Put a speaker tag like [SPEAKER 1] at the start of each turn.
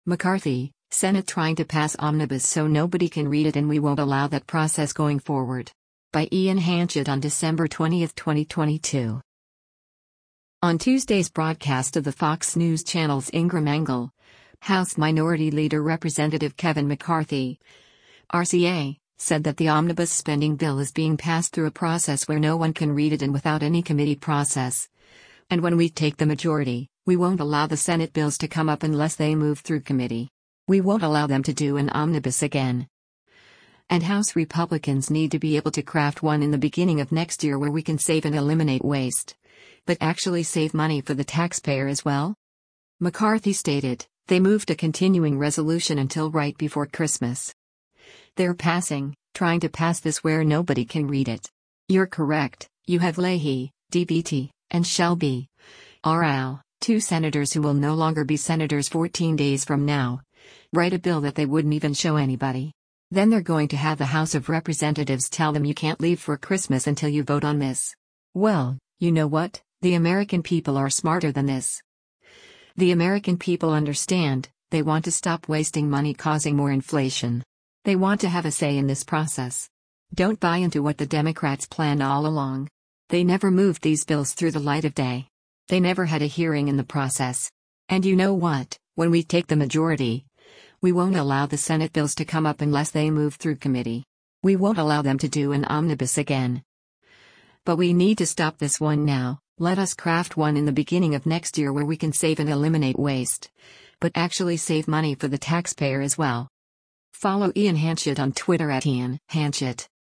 [SPEAKER 1] McCarthy, Senate trying to pass omnibus so nobody can read it and we won't allow that process going forward. By Ian Hanchett on December 20, 2022. On Tuesday's broadcast of the Fox News Channel's Ingram Angle, House Minority Leader Representative Kevin McCarthy, RCA, said that the omnibus spending bill is being passed through a process where no one can read it and without any committee process. And when we take the majority, we won't allow the Senate bills to come up unless they move through committee. We won't allow them to do an omnibus again. And House Republicans need to be able to craft one in the beginning of next year where we can save and eliminate waste, but actually save money for the taxpayer as well. McCarthy stated, they moved a continuing resolution until right before Christmas. They're trying to pass this where nobody can read it. You're correct, you have Leahy, DBT, and Shelby, RL, 2 senators who will no longer be senators 14 days from now, write a bill that they wouldn't even show anybody. Then they're going to have the House of Representatives tell them you can't leave for Christmas until you vote on this. Well, you know what? The American people are smarter than this. The American people understand, they want to stop wasting money causing more inflation. They want to have a say in this process. Don't buy into what the Democrats planned all along. They never moved these bills through the light of day. They never had a hearing in the process. And you know what? When we take the majority, we won't allow the Senate bills to come up unless they move through committee. We won't allow them to do an omnibus again. But we need to stop this one now. Let us craft one in the beginning of next year where we can save and eliminate waste, but actually save money for the taxpayer as well. Follow Ian Hanchett on Twitter @Ian Hanchett.